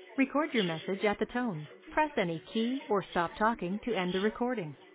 Record your message at the tone. Press any key or stop talking to end the recording.